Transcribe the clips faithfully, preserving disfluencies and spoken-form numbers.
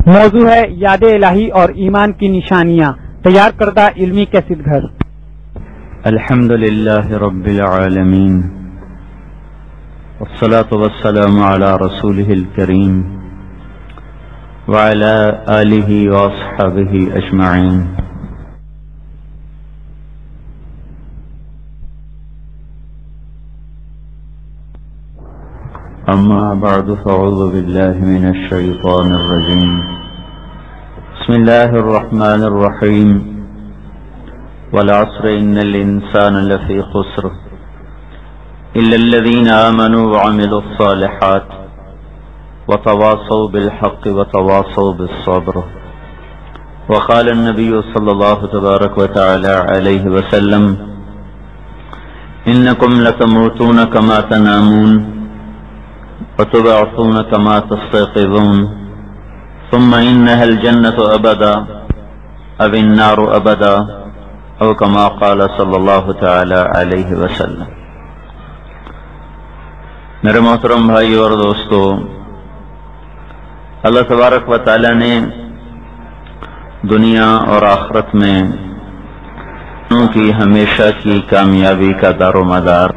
موضوع ہے یاد الہی اور ایمان کی نشانیاں، تیار کردہ علمی کیسٹ گھر۔ الحمد للہ رب العالمین والصلاة والسلام علی رسولہ الکریم وعلی آلہ واصحابہ اجمعین۔ اما بعد فاعوذ باللہ من الشیطان الرجیم، بسم اللہ الرحمن الرحیم، والعصر ان الانسان لفی خسر الا الذین آمنوا وعملوا الصالحات وتواصوا بالحق وتواصوا بالصبر۔ وقال النبی صلی اللہ تبارک وتعالی علیہ وسلم، انکم لتموتون کما تنامون وتبعثون كما تستيقظون ثم إنها الجنة أبدا أو النار أبدا أو كما قال صلی اللہ تعالی علیہ وسلم۔ میرے محترم بھائی اور دوستو، اللہ تبارک و تعالی نے دنیا اور آخرت میں ان کی ہمیشہ کی کامیابی کا دار و مدار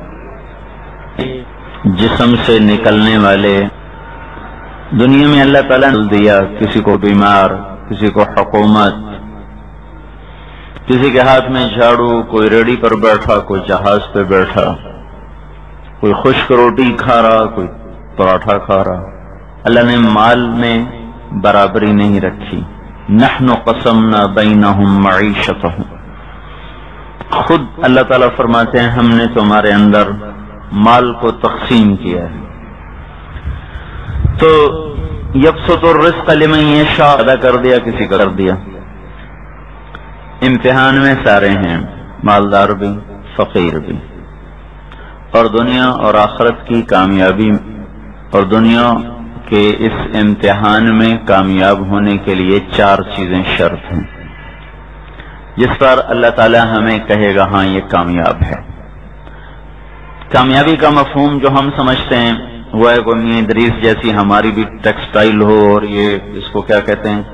جسم سے نکلنے والے دنیا میں اللہ تعالیٰ نے دیا، کسی کو بیمار، کسی کو حکومت، کسی کے ہاتھ میں جھاڑو، کوئی ریڑھی پر بیٹھا، کوئی جہاز پہ بیٹھا، کوئی خشک روٹی کھا رہا، کوئی پراٹھا کھا رہا۔ اللہ نے مال میں برابری نہیں رکھی۔ نحن قسمنا بینہم معیشتہم، خود اللہ تعالیٰ فرماتے ہیں ہم نے تمہارے اندر مال کو تقسیم کیا ہے۔ تو یبسط الرزق لمن یشاء ادا کر دیا، کسی کا کر دیا۔ امتحان میں سارے ہیں، مالدار بھی، فقیر بھی۔ اور دنیا اور آخرت کی کامیابی اور دنیا کے اس امتحان میں کامیاب ہونے کے لیے چار چیزیں شرط ہیں، جس پر اللہ تعالی ہمیں کہے گا ہاں یہ کامیاب ہے۔ کامیابی کا مفہوم جو ہم سمجھتے ہیں وہ ہے کوئی میاں ادریس جیسی ہماری بھی ٹیکسٹائل ہو، اور یہ اس کو کیا کہتے ہیں،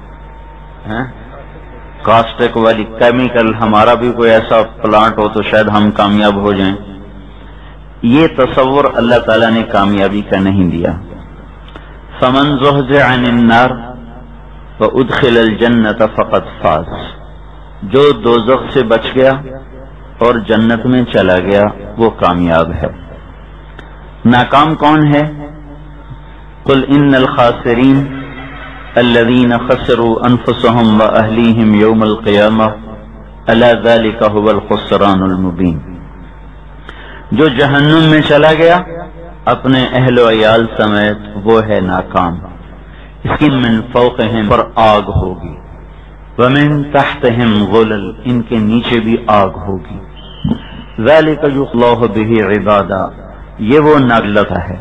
کاسٹک والی کیمیکل، ہمارا بھی کوئی ایسا پلانٹ ہو تو شاید ہم کامیاب ہو جائیں۔ یہ تصور اللہ تعالیٰ نے کامیابی کا نہیں دیا۔ فمن زحزح عن النار وادخل الجنة فقد فاز، جو دوزخ سے بچ گیا اور جنت میں چلا گیا وہ کامیاب ہے۔ ناکام کون ہے؟ قل ان الخاسرین الذین خسروا انفسهم واہلیہم یوم القیامہ الا ذلک هو الخسران المبین، جو جہنم میں چلا گیا اپنے اہل و عیال سمیت وہ ہے ناکام۔ اس کی من فوقہم پر آگ ہوگی، ومن تحتہم غلل، ان کے نیچے بھی آگ ہوگی۔ ذالک یخلوہ بہ عبادا، یہ وہ ناگلتا ہے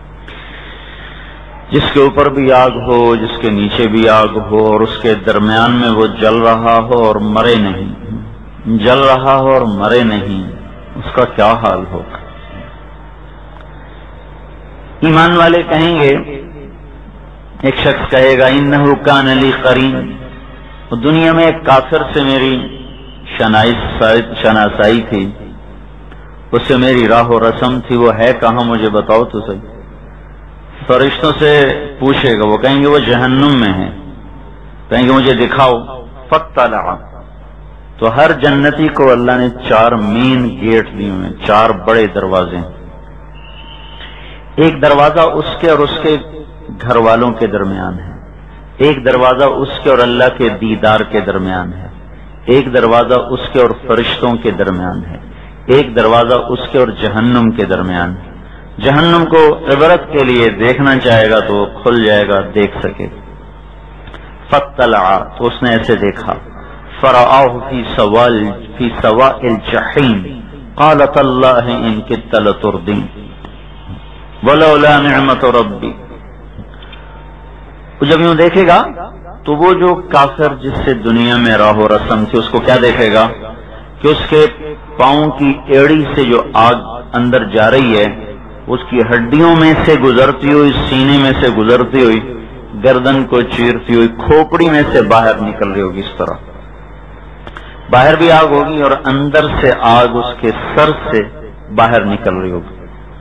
جس کے اوپر بھی آگ ہو، جس کے نیچے بھی آگ ہو، اور اس کے درمیان میں وہ جل رہا ہو اور مرے نہیں، جل رہا ہو اور مرے نہیں، اس کا کیا حال ہوگا؟ ایمان والے کہیں گے، ایک شخص کہے گا انہ کان لی قرین، دنیا میں ایک کافر سے میری شناسائی تھی، اس سے میری راہ و رسم تھی، وہ ہے کہاں مجھے بتاؤ تو صحیح۔ فرشتوں سے پوچھے گا، وہ کہیں گے وہ جہنم میں ہے، کہیں گے مجھے دکھاؤ۔ فاطلع، تو ہر جنتی کو اللہ نے چار مین گیٹ دیے ہوئے ہیں، چار بڑے دروازے ہیں۔ ایک دروازہ اس کے اور اس کے گھر والوں کے درمیان ہے، ایک دروازہ اس کے اور اللہ کے دیدار کے درمیان ہے، ایک دروازہ اس کے اور فرشتوں کے درمیان ہے، ایک دروازہ اس کے اور جہنم کے درمیان ہے۔ جہنم کو عبرت کے لیے دیکھنا چاہے گا تو کھل جائے گا، دیکھ سکے۔ فاطلع، تو اس نے ایسے دیکھا، فرآہ فی سوال فی سواء الجحیم قال تاللہ ان کدت لتردین ولولا نعمت ربی۔ جب یوں دیکھے گا تو وہ جو کافر جس سے دنیا میں راہ و رسم تھی اس کو کیا دیکھے گا کہ اس کے پاؤں کی ایڑی سے جو آگ اندر جا رہی ہے اس کی ہڈیوں میں سے گزرتی ہوئی، سینے میں سے گزرتی ہوئی گردن کو چیرتی ہوئی کھوپڑی میں سے باہر نکل رہی ہوگی اس طرح. باہر بھی آگ ہوگی اور اندر سے آگ اس کے سر سے باہر نکل رہی ہوگی.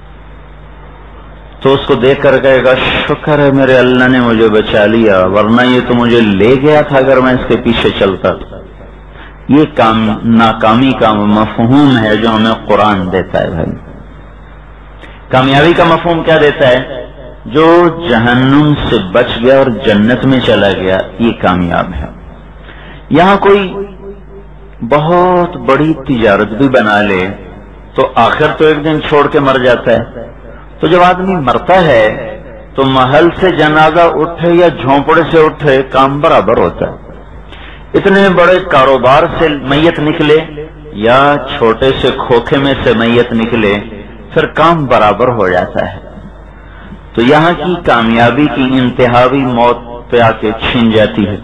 تو اس کو دیکھ کر کہے گا شکر ہے میرے اللہ نے مجھے بچا لیا، ورنہ یہ تو مجھے لے گیا تھا اگر میں اس کے پیچھے چلتا تھا. یہ کام ناکامی کا مفہوم ہے جو ہمیں قرآن دیتا ہے. بھائی کامیابی کا مفہوم کیا دیتا ہے؟ جو جہنم سے بچ گیا اور جنت میں چلا گیا یہ کامیاب ہے. یہاں کوئی بہت بڑی تجارت بھی بنا لے تو آخر تو ایک دن چھوڑ کے مر جاتا ہے. تو جب آدمی مرتا ہے تو محل سے جنازہ اٹھے یا جھونپڑے سے اٹھے کام برابر ہوتا ہے. اتنے بڑے کاروبار سے میت نکلے یا چھوٹے سے کھوکھے میں سے میت نکلے پھر کام برابر ہو جاتا ہے. تو یہاں کی کامیابی کی انتہا بھی موت پہ آ کے چھین جاتی ہے.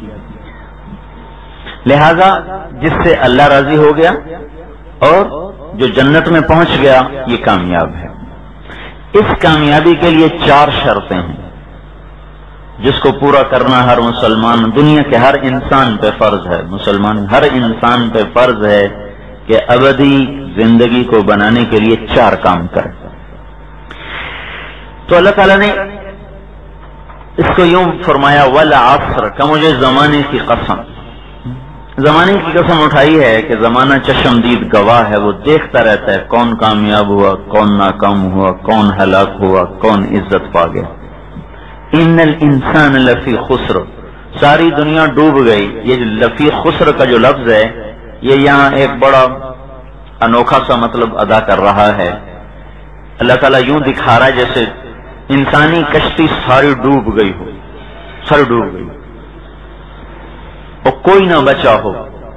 لہذا جس سے اللہ راضی ہو گیا اور جو جنت میں پہنچ گیا یہ کامیاب ہے. اس کامیابی کے لیے چار شرطیں ہیں جس کو پورا کرنا ہر مسلمان، دنیا کے ہر انسان پہ فرض ہے. مسلمان ہر انسان پہ فرض ہے کہ ابدی زندگی کو بنانے کے لیے چار کام کرے. تو اللہ تعالیٰ نے اس کو یوں فرمایا والعصر کا مجھے زمانے کی قسم. زمانے کی قسم اٹھائی ہے کہ زمانہ چشمدید گواہ ہے، وہ دیکھتا رہتا ہے کون کامیاب ہوا، کون ناکام ہوا، کون ہلاک ہوا، کون عزت پا گیا. ان الانسان لفی خسر، ساری دنیا ڈوب گئی. یہ لفی خسر کا جو لفظ ہے یہ یہاں ایک بڑا انوکھا سا مطلب ادا کر رہا ہے. اللہ تعالیٰ یوں دکھا رہا ہے جیسے انسانی کشتی ساری ڈوب گئی ہو، سر ڈوب گئی اور کوئی نہ بچا ہو.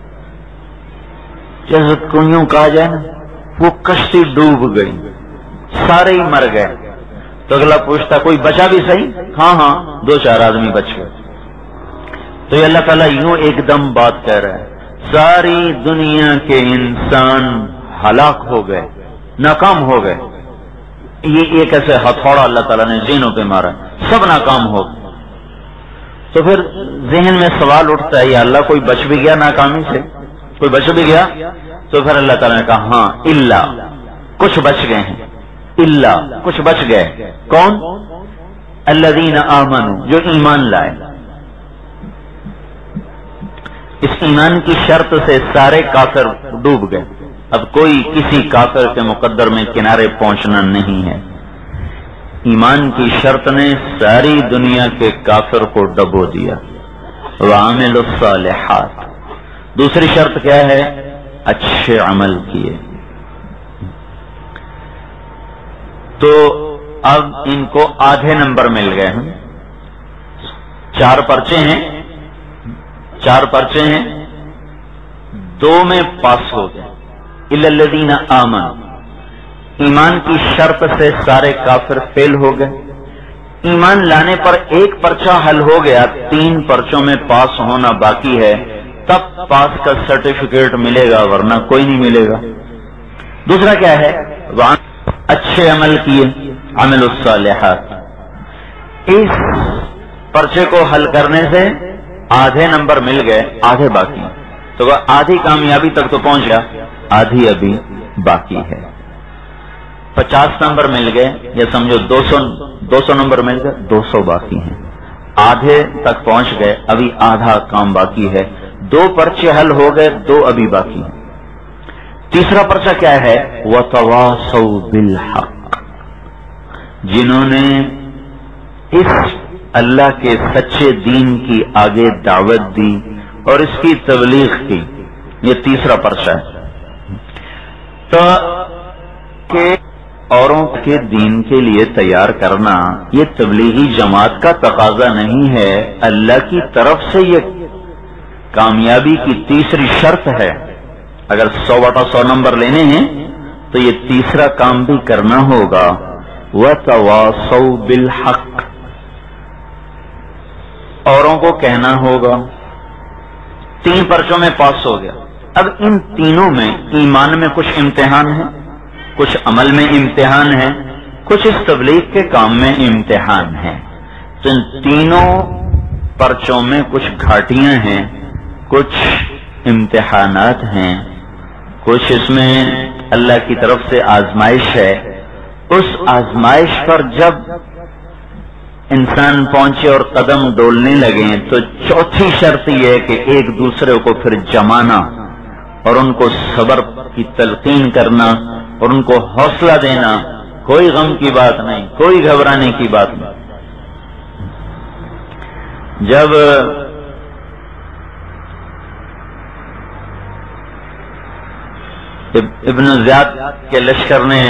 جیسے یوں کہا جائے نا وہ کشتی ڈوب گئی، سارے ہی مر گئے. تو اگلا پوچھتا کوئی بچا بھی صحیح؟ ہاں ہاں دو چار آدمی بچ گئے. تو یہ اللہ تعالیٰ یوں ایک دم بات کہہ رہا ہے ساری دنیا کے انسان ہلاک ہو گئے، ناکام ہو گئے. یہ ایک ایسے ہتھوڑا اللہ تعالیٰ نے ذہنوں پہ مارا، سب ناکام ہو گئے. تو پھر ذہن میں سوال اٹھتا ہے یا اللہ کوئی بچ بھی گیا ناکامی سے؟ کوئی بچ بھی گیا؟ تو پھر اللہ تعالیٰ نے کہا ہاں الا کچھ بچ گئے ہیں. الا کچھ بچ گئے. کون؟ الذین آمنوا، جو ایمان لائے. اس ایمان کی شرط سے سارے کافر ڈوب گئے. اب کوئی کسی کافر کے مقدر میں کنارے پہنچنا نہیں ہے. ایمان کی شرط نے ساری دنیا کے کافر کو ڈبو دیا. وعملوا الصالحات، دوسری شرط کیا ہے؟ اچھے عمل کیے. تو اب ان کو آدھے نمبر مل گئے ہیں. چار پرچے ہیں، چار پرچے ہیں، دو میں پاس ہو گئے. الا الذین آمنوا، ایمان کی شرط سے سارے کافر فیل ہو گئے. ایمان لانے پر ایک پرچہ حل ہو گیا، تین پرچوں میں پاس ہونا باقی ہے، تب پاس کا سرٹیفکیٹ ملے گا ورنہ کوئی نہیں ملے گا. دوسرا کیا ہے؟ وہاں اچھے عمل کیے، عمل الصالحات. اس پرچے کو حل کرنے سے آدھے نمبر مل گئے، آدھے باقی. تو آدھی کامیابی تک تو پہنچ گیا، آدھی ابھی باقی ہے. پچاس نمبر مل گئے یا سمجھو دو سو دو سو نمبر مل گئے، دو سو باقی ہیں. آدھے تک پہنچ گئے، ابھی آدھا کام باقی ہے. دو پرچے حل ہو گئے، دو ابھی باقی ہیں. تیسرا پرچہ کیا ہے؟ وَتَوَاصَوْا بِالْحَقِّ، جنہوں نے اس اللہ کے سچے دین کی آگے دعوت دی اور اس کی تبلیغ کی. یہ تیسرا پرچہ ہے. تو کہ اوروں کے دین کے لیے تیار کرنا یہ تبلیغی جماعت کا تقاضا نہیں ہے، اللہ کی طرف سے یہ کامیابی کی تیسری شرط ہے. اگر سو بٹا سو نمبر لینے ہیں تو یہ تیسرا کام بھی کرنا ہوگا. وَتَوَاصَوْا بِالْحَقِّ، اوروں کو کہنا ہوگا. تین پرچوں میں پاس ہو گیا. اب ان تینوں میں ایمان میں کچھ امتحان ہے، کچھ عمل میں امتحان ہے، کچھ اس تبلیغ کے کام میں امتحان ہے. تو ان تینوں پرچوں میں کچھ گھاٹیاں ہیں، کچھ امتحانات ہیں، کچھ اس میں اللہ کی طرف سے آزمائش ہے. اس آزمائش پر جب انسان پہنچے اور قدم ڈولنے لگے تو چوتھی شرط یہ ہے کہ ایک دوسرے کو پھر جمانا اور ان کو صبر کی تلقین کرنا اور ان کو حوصلہ دینا. کوئی غم کی بات نہیں، کوئی گھبرانے کی بات نہیں. جب ابن زیاد کے لشکر نے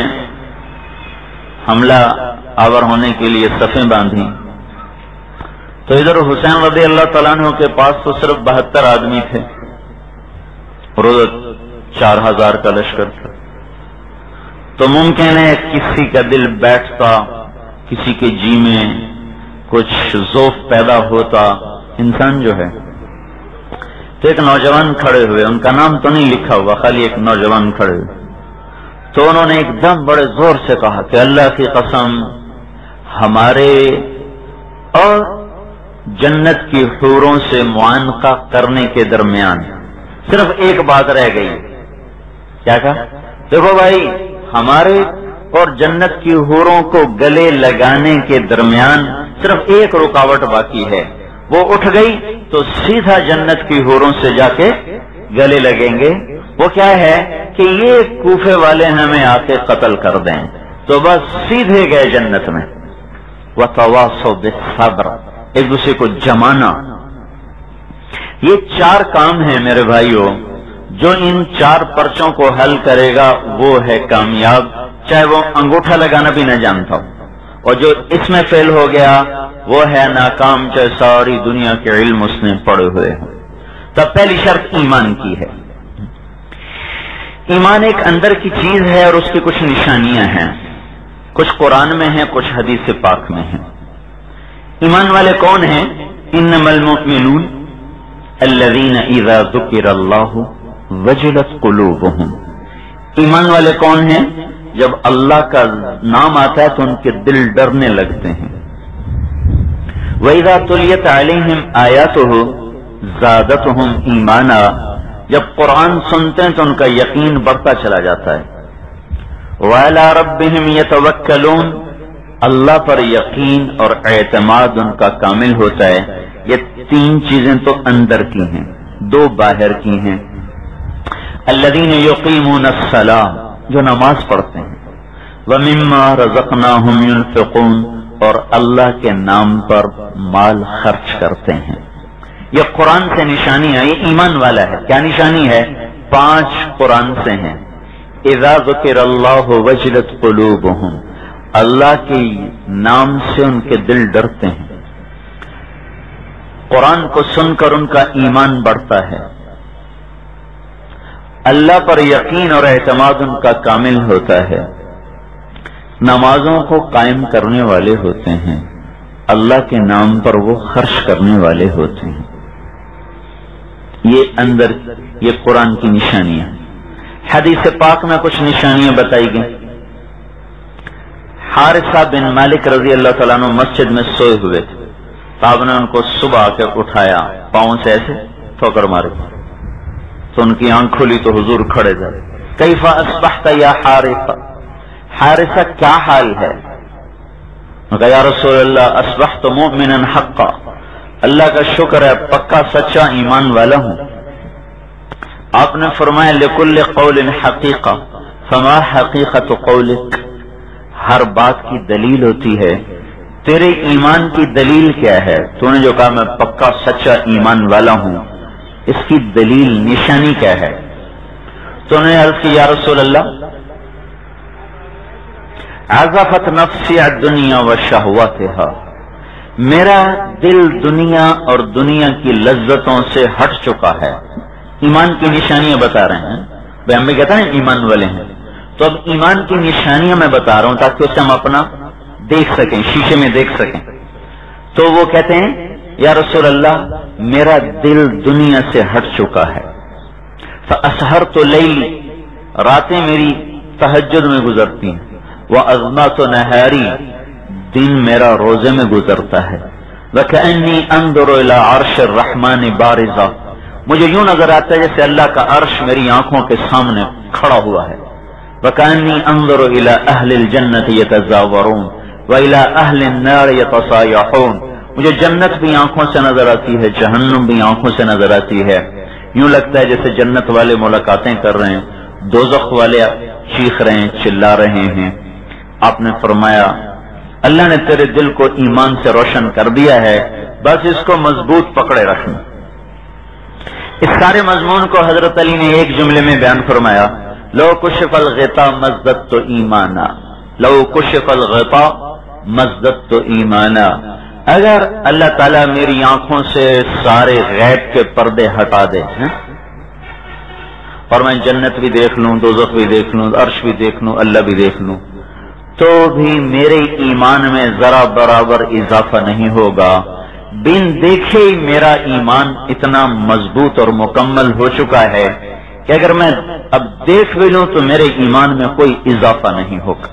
حملہ آور ہونے کے لیے صفیں باندھی تو ادھر حسین رضی اللہ تعالیٰ عنہ کے پاس تو صرف بہتر آدمی تھے اور ادھر چار ہزار کا لشکر تھا. تو ممکن ہے کسی کا دل بیٹھتا، کسی کے جی میں کچھ ذوف پیدا ہوتا. انسان جو ہے تو ایک نوجوان کھڑے ہوئے، ان کا نام تو نہیں لکھا ہوا، خالی ایک نوجوان کھڑے ہوئے. تو انہوں نے ایک دم بڑے زور سے کہا کہ اللہ کی قسم، ہمارے اور جنت کی حوروں سے معانقہ کرنے کے درمیان صرف ایک بات رہ گئی. کیا کہا؟ دیکھو بھائی، ہمارے اور جنت کی حوروں کو گلے لگانے کے درمیان صرف ایک رکاوٹ باقی ہے، وہ اٹھ گئی تو سیدھا جنت کی حوروں سے جا کے گلے لگیں گے. وہ کیا ہے کہ یہ کوفے والے ہمیں آ کے قتل کر دیں تو بس سیدھے گئے جنت میں. وَتَوَاصَوْا بِالصَّبْرِ، ایک دوسرے کو جمانا. یہ چار کام ہیں میرے بھائیوں، جو ان چار پرچوں کو حل کرے گا وہ ہے کامیاب، چاہے وہ انگوٹھا لگانا بھی نہ جانتا ہو. اور جو اس میں فیل ہو گیا وہ ہے ناکام، چاہے ساری دنیا کے علم اس نے پڑے ہوئے ہیں. تب پہلی شرط ایمان کی ہے. ایمان ایک اندر کی چیز ہے اور اس کی کچھ نشانیاں ہیں، کچھ قرآن میں ہیں، کچھ حدیث پاک میں ہیں. ایمان والے کون ہیں؟ انما المؤمنون الذین اذا ذکر اللہ وجلت قلوبہم. ایمان والے کون ہیں؟ جب اللہ کا نام آتا ہے تو ان کے دل ڈرنے لگتے ہیں. وَإِذَا تُلِيَتْ عَلَيْهِمْ آيَاتُهُ زَادَتْهُمْ ایمانا. جب قرآن سنتے ہیں تو ان کا یقین بڑھتا چلا جاتا ہے. وَعَلَىٰ رَبِّهِمْ يَتَوَكَّلُونَ. اللہ پر یقین اور اعتماد ان کا کامل ہوتا ہے. یہ تین چیزیں تو اندر کی ہیں، دو باہر کی ہیں. الذین یقیمون الصلاۃ، جو نماز پڑھتے ہیں. ومما رزقناہم ینفقون، اور اللہ کے نام پر مال خرچ کرتے ہیں. یہ قرآن سے نشانی ہے، یہ ایمان والا ہے. کیا نشانی ہے؟ پانچ قرآن سے ہیں. اذا ذکر اللہ وجلت قلوبہم، اللہ کے نام سے ان کے دل ڈرتے ہیں. قرآن کو سن کر ان کا ایمان بڑھتا ہے. اللہ پر یقین اور اعتماد ان کا کامل ہوتا ہے. نمازوں کو قائم کرنے والے ہوتے ہیں. اللہ کے نام پر وہ خرچ کرنے والے ہوتے ہیں. یہ اندر، یہ قرآن کی نشانیاں. حدیث پاک میں کچھ نشانیاں بتائی گئی. حارثہ بن مالک رضی اللہ تعالیٰ عنہ مسجد میں سوئے ہوئے تھے. آپ نے ان کو صبح آ کے اٹھایا، پاؤں سے ایسے ٹھوکر مارے تو ان کی آنکھ کھلی تو حضور کھڑے تھے. کیف اصبحت یا حارثہ، حارثہ کیا حال ہے؟ کہا یا رسول اللہ اصبحت مؤمنا حقا، اللہ کا شکر ہے پکا سچا ایمان والا ہوں. آپ نے فرمایا لکل قول حقیقہ فما حقیقت قولک. ہر بات کی دلیل ہوتی ہے، تیرے ایمان کی دلیل کیا ہے؟ تو نے جو کہا میں پکا سچا ایمان والا ہوں، اس کی دلیل نشانی کیا ہے؟ تو نے عرض کی یا رسول اللہ عزفت نفسی الدنیا وشہواتها، میرا دل دنیا اور دنیا کی لذتوں سے ہٹ چکا ہے. ایمان کی نشانیاں بتا رہے ہیں. بھائی ہم بھی کہتے ہیں ایمان والے ہیں، تو اب ایمان کی نشانیاں میں بتا رہا ہوں تاکہ اسے ہم اپنا دیکھ سکیں، شیشے میں دیکھ سکیں. تو وہ کہتے ہیں یا رسول اللہ میرا دل دنیا سے ہٹ چکا ہے. فَأَسْهَرْتُ لَيْلِ، راتیں میری تہجد میں گزرتی ہیں. وَأَظْمَاتُ نَهَارِي، دن میرا روزے میں گزرتا ہے. وَكَأَنِّي أَنظُرُ إِلَىٰ عَرْشِ الرَّحْمَٰنِ بَارِزًا، مجھے یوں نظر آتا ہے جیسے اللہ کا عرش میری آنکھوں کے سامنے کھڑا ہوا ہے. وَكَأَنِّي أَنظُرُ إِلَىٰ أَهْلِ الْجَنَّةِ يَتَزَاوَرُونَ وَإِلَىٰ أَهْلِ النَّارِ يَتَصَايَحُونَ، مجھے جنت بھی آنکھوں سے نظر آتی ہے، جہنم بھی آنکھوں سے نظر آتی ہے. یوں لگتا ہے جیسے جنت والے ملاقاتیں کر رہے ہیں، دوزخ والے چیخ رہے ہیں، چلا رہے ہیں. آپ نے فرمایا اللہ نے تیرے دل کو ایمان سے روشن کر دیا ہے، بس اس کو مضبوط پکڑے رکھنا. اس سارے مضمون کو حضرت علی نے ایک جملے میں بیان فرمایا، لو کشف الغطاء مزددت ایمانا، لو کشف الغطاء مزددت ایمانا. اگر اللہ تعالیٰ میری آنکھوں سے سارے غیب کے پردے ہٹا دے اور میں جنت بھی دیکھ لوں، دوزخ بھی دیکھ لوں، عرش بھی دیکھ لوں، اللہ بھی دیکھ لوں، تو بھی میرے ایمان میں ذرا برابر اضافہ نہیں ہوگا. بن دیکھے ہی میرا ایمان اتنا مضبوط اور مکمل ہو چکا ہے کہ اگر میں اب دیکھ بھی لوں تو میرے ایمان میں کوئی اضافہ نہیں ہوگا.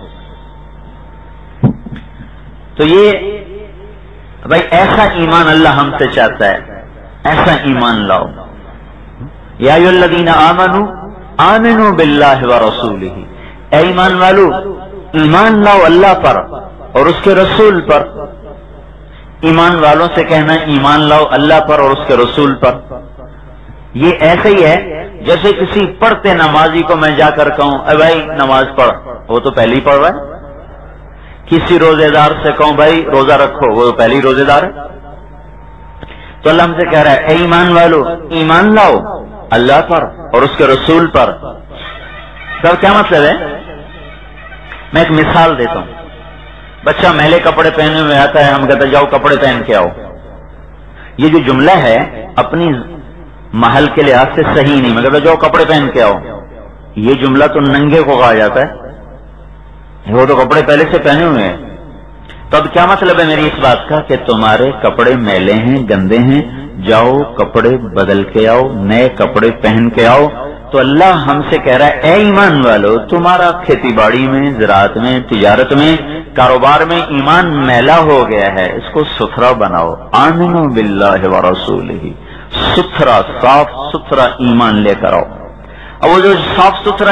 تو یہ بھائی ایسا ایمان اللہ ہم سے چاہتا ہے، ایسا ایمان لاؤ. یا ایھا الذین آمنوا آمنوا باللہ ورسولہ، اے ایمان والو ایمان لاؤ اللہ پر اور اس کے رسول پر. ایمان والوں سے کہنا ایمان لاؤ اللہ پر اور اس کے رسول پر. یہ ایسے ہی ہے جیسے کسی پڑھتے نمازی کو میں جا کر کہوں اے بھائی نماز پڑھ، وہ تو پہلے ہی پڑھ رہا ہے. کسی روزے دار سے کہوں بھائی روزہ رکھو، وہ تو پہلے ہی روزے دار ہے. تو اللہ ہم سے کہہ رہا ہے اے ایمان والو ایمان لاؤ اللہ پر اور اس کے رسول پر. سر کیا مطلب ہے؟ میں ایک مثال دیتا ہوں. بچہ میلے کپڑے پہنے ہوئے آتا ہے، ہم کہتے ہیں جاؤ کپڑے پہن کے آؤ. یہ جو جملہ ہے اپنی محل کے لحاظ سے صحیح نہیں. میں کہتا جاؤ کپڑے پہن کے آؤ، یہ جملہ تو ننگے کو کہا جاتا ہے، وہ تو کپڑے پہلے سے پہنے ہوئے ہیں. تو اب کیا مطلب ہے میری اس بات کا کہ تمہارے کپڑے میلے ہیں، گندے ہیں، جاؤ کپڑے بدل کے آؤ، نئے کپڑے پہن کے آؤ. تو اللہ ہم سے کہہ رہا ہے اے ایمان والو تمہارا کھیتی باڑی میں، زراعت میں، تجارت میں، کاروبار میں ایمان میلا ہو گیا ہے، اس کو ستھرا بناؤ. آمنوا باللہ ورسولہ، ستھرا صاف ستھرا ایمان لے کر آؤ. اب وہ جو صاف ستھرا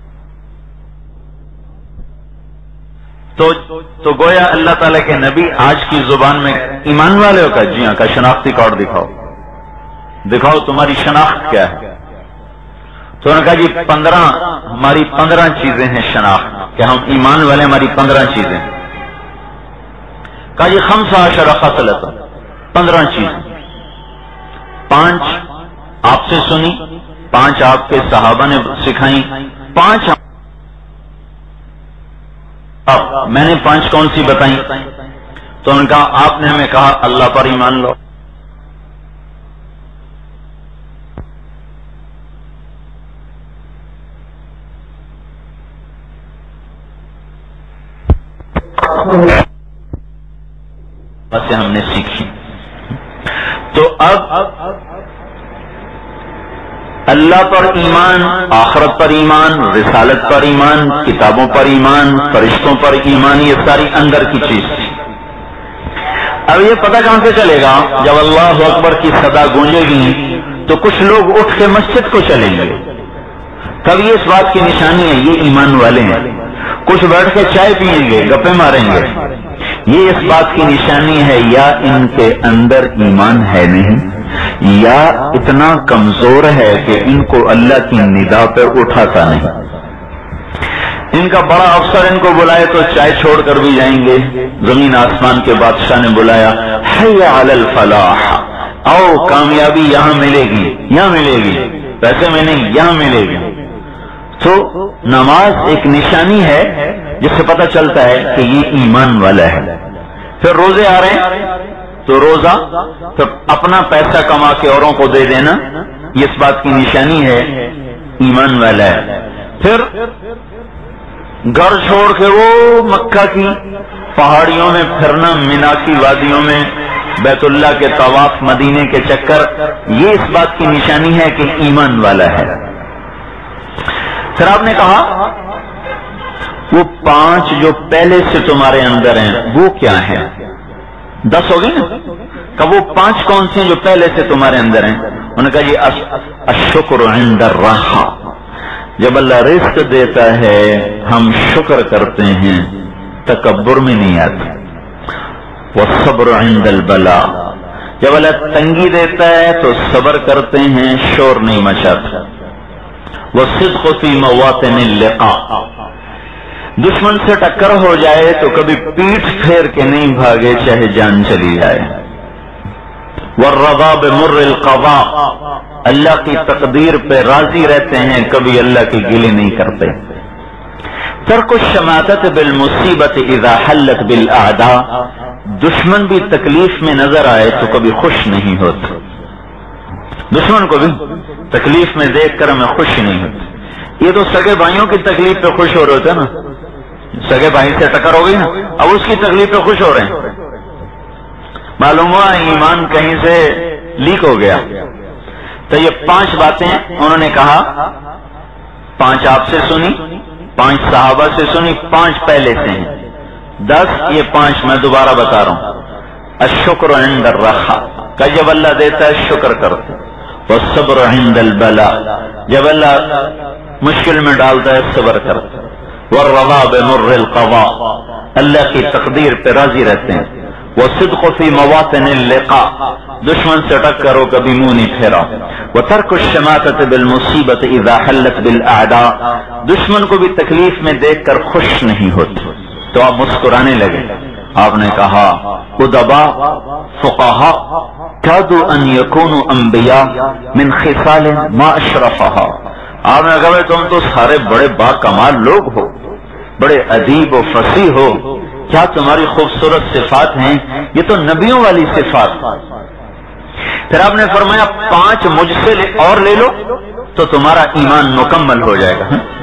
تو تو گویا اللہ تعالیٰ کے نبی آج کی زبان میں ایمان والے ہو کا جی ہاں کا شناختی کارڈ دکھاؤ، دکھاؤ تمہاری شناخت کیا ہے. تو انہوں نے کہا جی پندرہ ہماری پندرہ چیزیں ہیں شناخت کہ ہم ایمان والے، ہماری پندرہ چیزیں. کہا جی خمسہ عشرہ خصلۃ، پندرہ چیزیں. پانچ آپ سے سنی، پانچ آپ کے صحابہ نے سکھائیں، پانچ میں نے پانچ کون سی بتائیں. تو انہوں نے کہا آپ نے ہمیں کہا اللہ پر ایمان لو، بس ہم نے سیکھی. تو اب اللہ پر ایمان، آخرت پر ایمان، رسالت پر ایمان، کتابوں پر ایمان، فرشتوں پر ایمان، یہ ساری اندر کی چیز تھی. اب یہ پتہ کہاں سے چلے گا؟ جب اللہ اکبر کی صدا گونجے گی تو کچھ لوگ اٹھ کے مسجد کو چلیں گے. تب یہ اس بات کی نشانی ہے یہ ایمان والے ہیں. کچھ بیٹھ کے چائے پیئیں گے، گپے ماریں گے، یہ اس بات کی نشانی ہے یا ان کے اندر ایمان ہے نہیں، یا اتنا کمزور ہے کہ ان کو اللہ کی ندا پہ اٹھاتا نہیں. ان کا بڑا افسر ان کو بلائے تو چائے چھوڑ کر بھی جائیں گے. زمین آسمان کے بادشاہ نے بلایا حی علی الفلاح، آؤ کامیابی یہاں ملے گی، یہاں ملے گی، پیسے میں نہیں یہاں ملے گی. تو نماز ایک نشانی ہے جس سے پتہ چلتا ہے کہ یہ ایمان والا ہے. پھر روزے آ رہے ہیں تو روزہ پھر اپنا پیسہ کما کے اوروں کو دے دینا، یہ اس بات کی نشانی ہے ایمان والا ہے. پھر گھر چھوڑ کے وہ مکہ کی پہاڑیوں میں پھرنا، مینا کی وادیوں میں بیت اللہ کے طواف، مدینے کے چکر، یہ اس بات کی نشانی ہے کہ ایمان والا ہے. پھر آپ نے کہا وہ پانچ جو پہلے سے تمہارے اندر ہیں وہ کیا ہیں؟ دس ہو گئی نا. کہ وہ پانچ کون سی ہیں جو پہلے سے تمہارے اندر ہیں؟ انہوں نے کہا جی الشکر عند الراحہ، جب اللہ رزق دیتا ہے ہم شکر کرتے ہیں، تکبر میں نہیں آتے. والصبر عند البلاء، جب اللہ تنگی دیتا ہے تو صبر کرتے ہیں، شور نہیں مچاتے. والصدق فی مواطن اللقاء، دشمن سے ٹکر ہو جائے تو کبھی پیٹھ پھیر کے نہیں بھاگے چاہے جان چلی جائے. والرضا بمر القضاء، اللہ کی تقدیر پہ راضی رہتے ہیں، کبھی اللہ کی گلی نہیں کرتے. ترک الشماتت بالمصیبت اذا حلت بالاعداء، دشمن بھی تکلیف میں نظر آئے تو کبھی خوش نہیں ہوتے. دشمن کو بھی تکلیف میں دیکھ کر ہمیں خوش نہیں ہوتی. یہ تو سگے بھائیوں کی تکلیف پہ خوش ہو رہے ہوتے نا، سگے بھائی سے ٹکر ہو گئی نا، اب اس کی تکلیف پہ خوش ہو رہے ہیں. معلوم ہوا ایمان کہیں سے لیک ہو گیا. تو یہ پانچ باتیں انہوں نے کہا، پانچ آپ سے سنی، پانچ صحابہ سے سنی، پانچ پہلے سے ہیں، دس. یہ پانچ میں دوبارہ بتا رہا ہوں. الشکر عند الرخاء، کہ جب اللہ دیتا ہے شکر کرتے. والصبر عند البلاء، جب اللہ مشکل میں ڈالتا ہے صبر کرتے. والرضا بمر القضاء، اللہ کی تقدیر پہ راضی رہتے ہیں. والصدق فی مواطن اللقاء، دشمن سے ٹکر ہو کبھی منہ نہیں پھیرا. وترک الشماتۃ بالمصیبۃ اذا حلت بالاعداء، دشمن کو بھی تکلیف میں دیکھ کر خوش نہیں ہوتے تو آپ مسکرانے لگے. آپ نے کہا ادبا فقہا کادوا ان یکونوا انبیاء من خصال ما اشرفها، آپ نے کہا تم تو سارے بڑے با کمال لوگ ہو، بڑے ادیب و فصیح ہو، کیا تمہاری خوبصورت صفات ہیں، یہ تو نبیوں والی صفات. پھر آپ نے فرمایا پانچ مجھ سے اور لے لو تو تمہارا ایمان مکمل ہو جائے گا.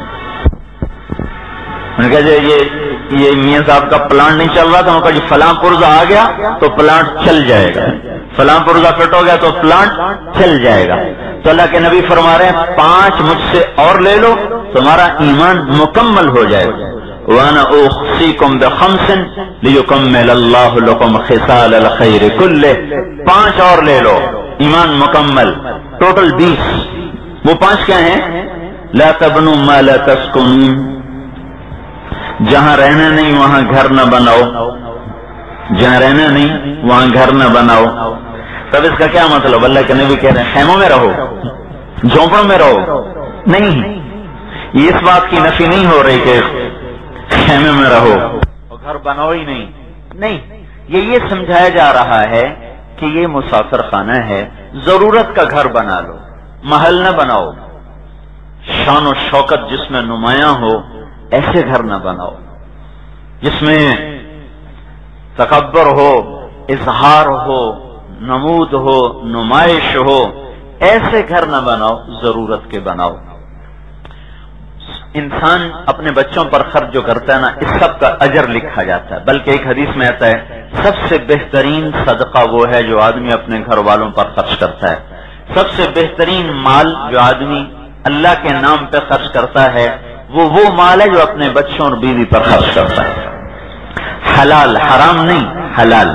میں نے کہا جی یہ یہ میاں صاحب کا پلانٹ نہیں چل رہا تھا، کہا جی فلاں پرزہ آ گیا تو پلانٹ چل جائے گا، فلاں پرزہ فٹ ہو گیا تو پلانٹ چل جائے گا. تو اللہ کے نبی فرما رہے ہیں پانچ مجھ سے اور لے لو تمہارا ایمان مکمل ہو جائے گا. وَأَنَا أُوصِيكُمْ بِخَمْسٍ لِيُكَمِّلَ اللَّهُ لَكُمْ خِصَالَ الْخَيْرِ كُلِّهِ، پانچ اور لے لو ایمان مکمل، ٹوٹل بیس. وہ پانچ کیا ہیں؟ لا تبنوا ما لا تسكنون، جہاں رہنا نہیں وہاں گھر نہ بناؤ، جہاں رہنا نہیں وہاں گھر نہ بناؤ. تب اس کا کیا مطلب؟ اللہ کے نبی کہہ رہے ہیں خیموں میں رہو، جھونپڑوں میں رہو. نہیں، یہ اس بات کی نفی نہیں ہو رہی کہ خیمے میں رہو اور گھر بناؤ ہی نہیں. نہیں، یہ یہ سمجھایا جا رہا ہے کہ یہ مسافر خانہ ہے، ضرورت کا گھر بنا لو، محل نہ بناؤ. شان و شوکت جس میں نمایاں ہو ایسے گھر نہ بناؤ، جس میں تکبر ہو، اظہار ہو، نمود ہو، نمائش ہو، ایسے گھر نہ بناؤ، ضرورت کے بناؤ. انسان اپنے بچوں پر خرچ جو کرتا ہے نا، اس سب کا اجر لکھا جاتا ہے. بلکہ ایک حدیث میں آتا ہے سب سے بہترین صدقہ وہ ہے جو آدمی اپنے گھر والوں پر خرچ کرتا ہے. سب سے بہترین مال جو آدمی اللہ کے نام پہ خرچ کرتا ہے وہ وہ مال ہے جو اپنے بچوں اور بیوی پر خرچ کرتا ہے. حلال، حرام نہیں، حلال.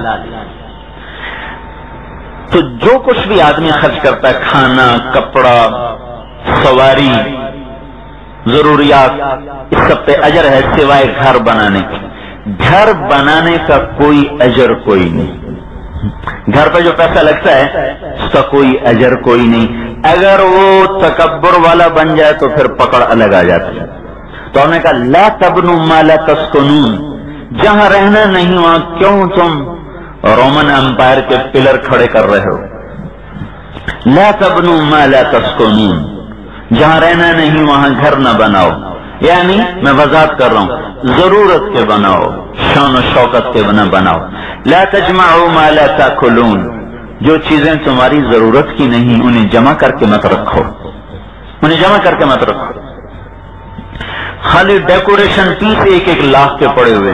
تو جو کچھ بھی آدمی خرچ کرتا ہے، کھانا، کپڑا، سواری، ضروریات، اس سب پہ اجر ہے سوائے گھر بنانے کی. گھر بنانے کا کوئی اجر کوئی نہیں. گھر پہ جو پیسہ لگتا ہے اس کا کوئی اجر کوئی نہیں. اگر وہ تکبر والا بن جائے تو پھر پکڑ الگ آ جاتی ہے. تو ہم نے کہا لا تبنوا ما لا تسكنون، جہاں رہنا نہیں وہاں کیوں تم رومن امپائر کے پلر کھڑے کر رہے ہو. لا تبنوا ما لا تسكنون، جہاں رہنا نہیں وہاں گھر نہ بناؤ. یعنی میں وضاحت کر رہا ہوں، ضرورت کے بناؤ، شان و شوکت کے نہ بناؤ. لا تجمعوا ما لا تاكلون، جو چیزیں تمہاری ضرورت کی نہیں انہیں جمع کر کے مت رکھو، انہیں جمع کر کے مت رکھو. خالی ڈیکوریشن پیس ایک ایک لاکھ کے پڑے ہوئے.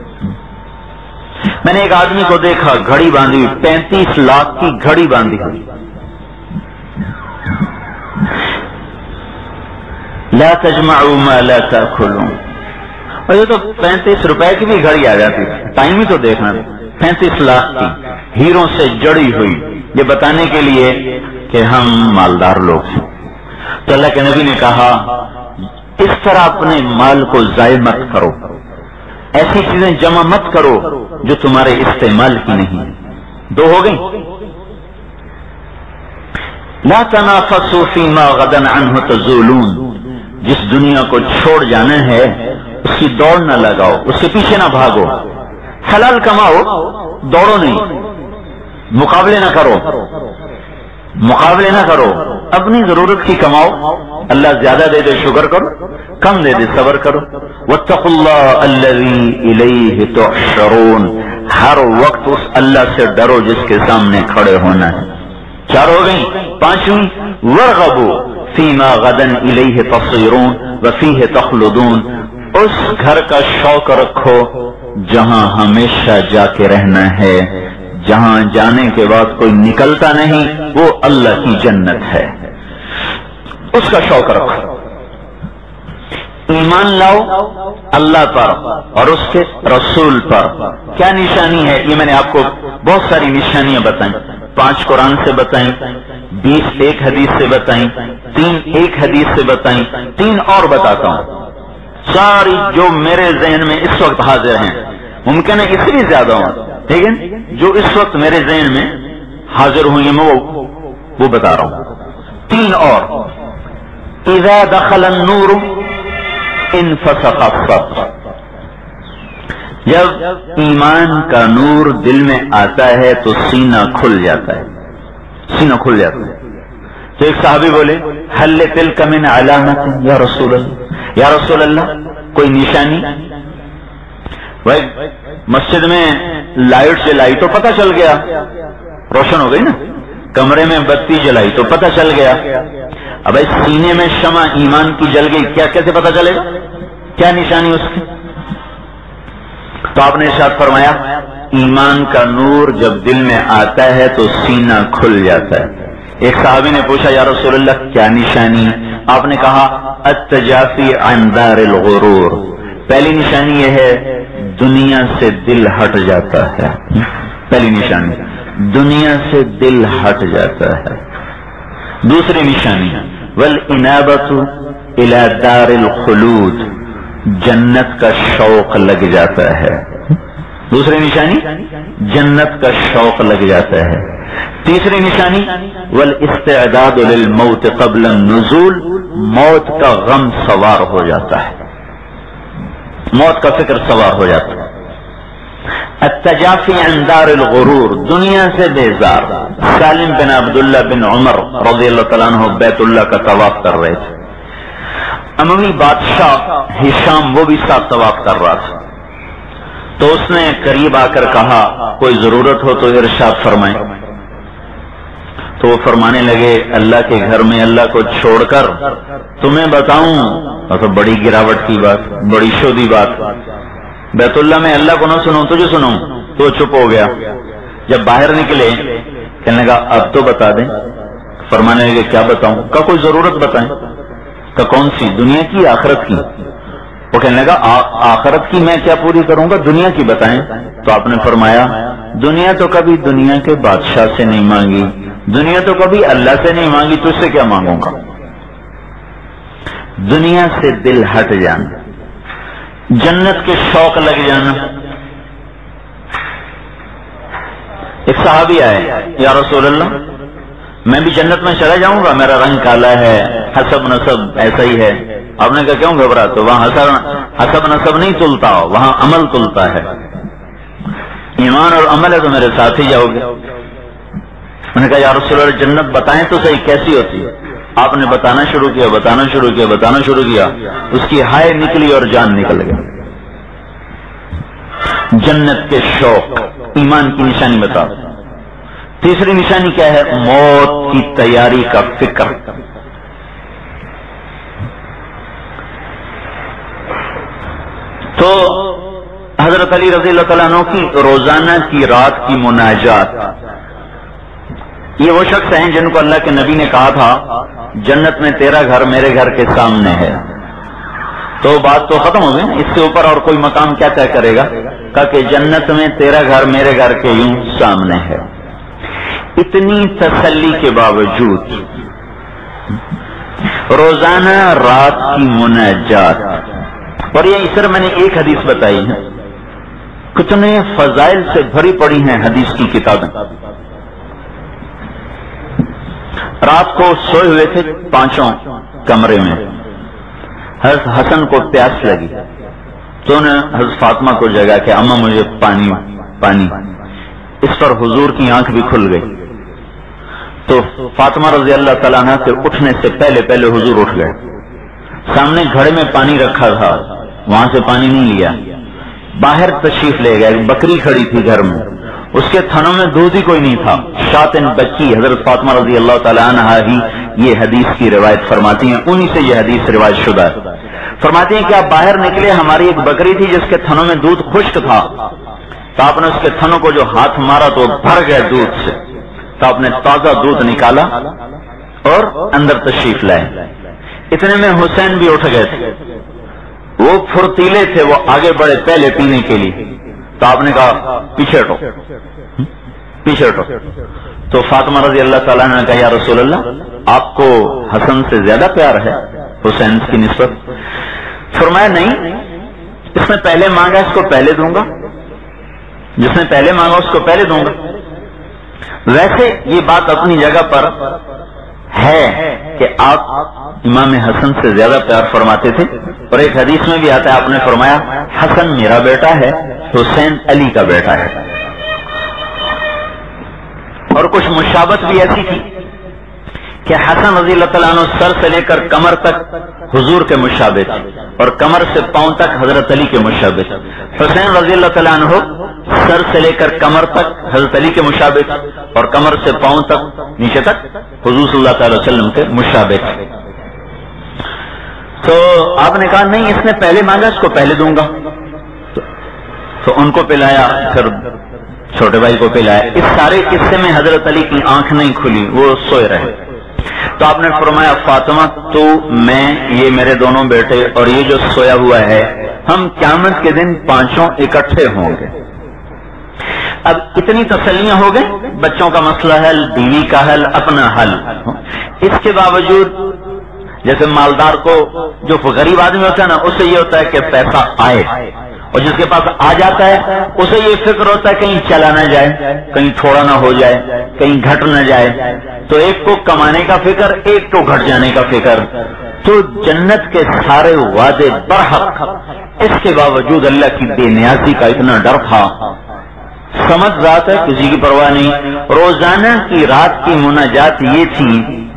میں نے ایک آدمی کو دیکھا گھڑی باندھی ہوئی، پینتیس لاکھ کی گھڑی باندھی ہوئی. لا تجمعوا ما لا تاكلون. اور یہ تو پینتیس روپے کی بھی گھڑی آ جاتی، ٹائم ہی تو دیکھنا. پینتیس لاکھ کی ہیروں سے جڑی ہوئی، یہ بتانے کے لیے کہ ہم مالدار لوگ ہیں۔ تو اللہ کے نبی نے کہا اس طرح اپنے مال کو ضائع مت کرو، ایسی چیزیں جمع مت کرو جو تمہارے استعمال کی نہیں۔ دو ہو گئی، لا تنافسوا فيما غدا عنه تزولون، جس دنیا کو چھوڑ جانا ہے اس کی دوڑ نہ لگاؤ، اس کے پیچھے نہ بھاگو، حلال کماؤ، دوڑو نہیں، مقابلے نہ کرو، مقابلے نہ کرو، اپنی ضرورت کی کماؤ، اللہ زیادہ دے دے شکر کرو، کم دے دے صبر کرو۔ واتقوا اللہ الذی الیہ تحشرون، ہر وقت اس اللہ سے ڈرو جس کے سامنے کھڑے ہونا ہے۔ چار ہو گئی، پانچویں ورغبوا فیما غدا الیہ تصیرون وفیہ تخلدون، اس گھر کا شوق رکھو جہاں ہمیشہ جا کے رہنا ہے، جہاں جانے کے بعد کوئی نکلتا نہیں، وہ اللہ کی جنت ہے، اس کا شوق رکھو۔ ایمان لاؤ اللہ پر اور اس کے رسول پر۔ کیا نشانی ہے؟ یہ میں نے آپ کو بہت ساری نشانیاں بتائیں، پانچ قرآن سے بتائیں، بیس ایک حدیث سے بتائیں، تین ایک حدیث سے بتائیں، تین اور بتاتا ہوں، ساری جو میرے ذہن میں اس وقت حاضر ہیں، ممکن ہے اس سے بھی زیادہ ہوں، لیکن جو اس وقت میرے ذہن میں حاضر ہوئی میں وہ وہ بتا رہا ہوں۔ تین اور، اذا دخل النور انفسخ الصدر، جب ایمان کا نور دل میں آتا ہے تو سینہ کھل جاتا ہے، سینہ کھل جاتا ہے۔ تو ایک صحابی بولے حل تلک من علامت یا رسول اللہ، یا رسول اللہ کوئی نشانی؟ بھائی مسجد میں لائٹ جلائی تو پتہ چل گیا، روشن ہو گئی نا، کمرے میں بتی جلائی تو پتہ چل گیا، اب سینے میں شمع ایمان کی جل گئی، کیا کیسے پتہ چلے گا؟ کیا نشانی اس کی؟ تو آپ نے ارشاد فرمایا ایمان کا نور جب دل میں آتا ہے تو سینہ کھل جاتا ہے۔ ایک صحابی نے پوچھا یا رسول اللہ کیا نشانی؟ آپ نے کہا التجافی عن دار الغرور، پہلی نشانی یہ ہے دنیا سے دل ہٹ جاتا ہے، پہلی نشانی دنیا سے دل ہٹ جاتا ہے۔ دوسری نشانی والانابۃ الی دار الخلود، جنت کا شوق لگ جاتا ہے، دوسری نشانی جنت کا شوق لگ جاتا ہے۔ تیسری نشانی والاستعداد للموت قبل النزول، موت کا غم سوار ہو جاتا ہے، موت کا فکر سوار ہو جاتا ہے۔ التجافی عن دار الغرور، دنیا سے بیزار۔ سالم بن عبداللہ بن عمر رضی اللہ تعالیٰ عنہ بیت اللہ کا طواف کر رہے تھے، اموی بادشاہ ہشام وہ بھی ساتھ طواف کر رہا تھا، تو اس نے قریب آ کر کہا کوئی ضرورت ہو تو ارشاد فرمائیں، تو وہ فرمانے لگے اللہ کے گھر میں اللہ کو چھوڑ کر تمہیں بتاؤں، مطلب بڑی گراوٹ کی بات، بڑی شودی بات، بیت اللہ میں اللہ کو نہ سنوں تجھے سنوں، تو چپ ہو گیا۔ جب باہر نکلے کہنے لگا اب تو بتا دیں، فرمانے لگے کیا بتاؤں؟ کا کوئی ضرورت بتائیں، کا کون سی؟ دنیا کی آخرت کی؟ وہ کہنے لگا آخرت کی میں کیا پوری کروں گا، دنیا کی بتائیں۔ تو آپ نے فرمایا دنیا تو کبھی دنیا کے بادشاہ سے نہیں مانگی، دنیا تو کبھی اللہ سے نہیں مانگی، تجھ سے کیا مانگوں گا؟ دنیا سے دل ہٹ جانا، جنت کے شوق لگ جانا۔ ایک صحابی آئے یا رسول اللہ میں بھی جنت میں چلا جاؤں گا، میرا رنگ کالا ہے، حسب نسب ایسا ہی ہے۔ آپ نے کہا کیوں گھبرا؟ تو وہاں حسب نسب نہیں تلتا، وہاں عمل تلتا ہے، ایمان اور عمل ہے تو میرے ساتھ ہی جاؤ گے۔ میں نے کہا یا رسول اللہ جنت بتائیں تو صحیح کیسی ہوتی ہے؟ آپ نے بتانا شروع کیا بتانا شروع کیا بتانا شروع کیا اس کی ہائے نکلی اور جان نکل گئی۔ جنت کے شوق، ایمان کی نشانی بتا۔ تیسری نشانی کیا ہے؟ موت کی تیاری کا فکر۔ تو حضرت علی رضی اللہ تعالیٰ عنہ کی روزانہ کی رات کی مناجات، یہ وہ شخص ہیں جن کو اللہ کے نبی نے کہا تھا جنت میں تیرا گھر میرے گھر کے سامنے ہے، تو بات تو ختم ہو گئی، اس سے اوپر اور کوئی مقام کیا طے کرے گا؟ کہا کہ جنت میں تیرا گھر میرے گھر کے یوں سامنے ہے۔ اتنی تسلی کے باوجود روزانہ رات کی مناجات، اور یہ صرف میں نے ایک حدیث بتائی ہے، کتنے فضائل سے بھری پڑی ہیں حدیث کی کتابیں۔ رات کو سوئے ہوئے تھے پانچوں کمرے میں، حضرت حسن کو پیاس لگی تو نے حضرت فاطمہ کو جگا کہ اماں مجھے پانی پانی اس پر حضور کی آنکھ بھی کھل گئی، تو فاطمہ رضی اللہ تعالیٰ عنہ کے اٹھنے سے پہلے پہلے حضور اٹھ گئے، سامنے گھڑے میں پانی رکھا تھا وہاں سے پانی نہیں لیا، باہر تشریف لے گئے، بکری کھڑی تھی گھر میں، اس کے تھنوں میں دودھ ہی کوئی نہیں تھا، شاطن بچی، حضرت فاطمہ رضی اللہ تعالیٰ عنہ ہی یہ حدیث کی روایت فرماتی ہیں، انہی سے یہ حدیث روایت شدہ ہے۔ فرماتی ہیں کہ آپ باہر نکلے، ہماری ایک بکری تھی جس کے تھنوں میں دودھ خشک تھا، تو آپ نے اس کے تھنوں کو جو ہاتھ مارا تو بھر گئے دودھ سے، تو آپ نے تازہ دودھ نکالا اور اندر تشریف لائے۔ اتنے میں حسین بھی اٹھ گئے تھے، وہ پھرتیلے تھے، وہ آگے بڑھے پہلے پینے کے لیے، تو آپ نے کہا پیچھے ہٹو پیچھے ہٹو، تو فاطمہ رضی اللہ تعالیٰ نے کہا یا رسول اللہ آپ کو حسن سے زیادہ پیار ہے حسین کی نسبت؟ فرمایا نہیں، اس نے پہلے مانگا اس کو پہلے دوں گا، جس نے پہلے مانگا اس کو پہلے دوں گا۔ ویسے یہ بات اپنی جگہ پر ہے کہ آپ امام حسن سے زیادہ پیار فرماتے تھے، اور ایک حدیث میں بھی آتا ہے آپ نے فرمایا حسن میرا بیٹا ہے، حسین علی کا بیٹا ہے۔ اور کچھ مشابت بھی ایسی تھی کہ حسن رضی اللہ تعالیٰ عنہ سر سے لے کر کمر تک حضور کے مشابہ تھے، اور کمر سے پاؤں تک حضرت علی کے مشابہ تھے۔ حسین رضی اللہ تعالیٰ عنہ سر سے لے کر کمر تک حضرت علی کے مشابہ تھے، اور کمر سے پاؤں تک نیچے تک حضور صلی اللہ تعالی وسلم کے مشابہ تھے۔ تو آپ نے کہا نہیں، اس نے پہلے مانگا اس کو پہلے دوں گا، تو ان کو پلایا، پھر چھوٹے بھائی کو پلایا۔ اس سارے قصے میں حضرت علی کی آنکھ نہیں کھلی، وہ سوئے رہے۔ تو آپ نے فرمایا فاطمہ تو میں یہ میرے دونوں بیٹے اور یہ جو سویا ہوا ہے، ہم قیامت کے دن پانچوں اکٹھے ہوں گے۔ اب اتنی تسلیاں ہو گئیں، بچوں کا مسئلہ حل، بیوی کا حل، اپنا حل۔ اس کے باوجود جیسے مالدار کو جو غریب آدمی ہوتا ہے نا، اسے یہ ہوتا ہے کہ پیسہ آئے، اور جس کے پاس آ جاتا ہے اسے یہ فکر ہوتا ہے کہیں چلا نہ جائے، کہیں تھوڑا نہ ہو جائے، کہیں گھٹ نہ جائے۔ تو ایک کو کمانے کا فکر، ایک کو گھٹ جانے کا فکر۔ تو جنت کے سارے وعدے برحق، اس کے باوجود اللہ کی بے نیازی کا اتنا ڈر تھا۔ سمجھ ذات ہے، کسی کی پرواہ نہیں۔ روزانہ کی رات کی مناجات یہ تھی،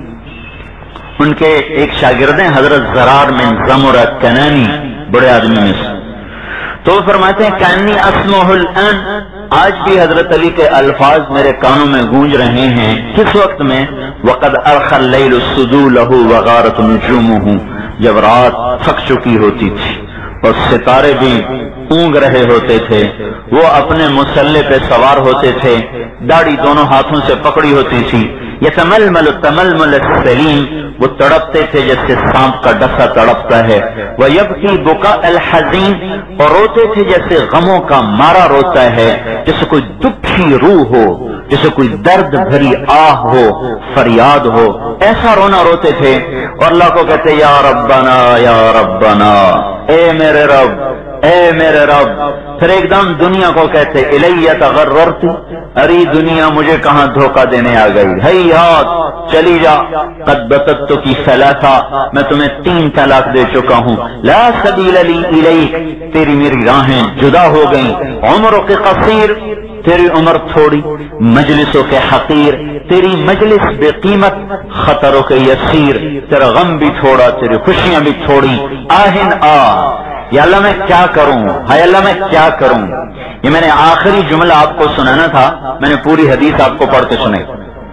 ان کے ایک شاگرد ہیں حضرت زرار میں زمرہ کنانی، بڑے آدمی میں سے، تو وہ فرماتے ہیں کانی اسمعہ الان، آج بھی حضرت علی کے الفاظ میرے کانوں میں گونج رہے ہیں۔ کس وقت میں؟ وقد ارخى اللیل السدولہ وغارت نجومہ، جب رات تھک چکی ہوتی تھی اور ستارے بھی اونگ رہے ہوتے تھے، وہ اپنے مسلح پہ سوار ہوتے تھے، داڑھی دونوں ہاتھوں سے پکڑی ہوتی تھی، یتململ تململ السلیم، وہ تڑپتے تھے جیسے سانپ کا ڈسا تڑپتا ہے، وَيَبْكِي بُكَاءَ الْحَزِينَ، اور روتے تھے جیسے غموں کا مارا روتا ہے، جیسے کوئی دکھی روح ہو، جیسے کوئی درد بھری آہ ہو، فریاد ہو، ایسا رونا روتے تھے۔ اور اللہ کو کہتے یا ربنا یا ربنا، اے میرے رب اے میرے رب۔ پھر ایک دم دنیا کو کہتے الیہ تغررت، ارے دنیا مجھے کہاں دھوکہ دینے آ گئی، ہیہات چلی جا، قد بتت کی ثلاثہ، میں تمہیں تین طلاق دے چکا ہوں، لا سبیل لی الیک، تیری میری راہیں جدا ہو گئیں، عمروں کے قصیر، تیری عمر تھوڑی، مجلسوں کے حقیر، تیری مجلس بے قیمت، خطروں کے یسیر، تیرا غم بھی تھوڑا، تیری خوشیاں بھی تھوڑی، آہن آ، یا اللہ میں کیا کروں، ہائے اللہ میں کیا کروں۔ یہ میں نے آخری جملہ آپ کو سنانا تھا، میں نے پوری حدیث آپ کو پڑھ کے سنائی۔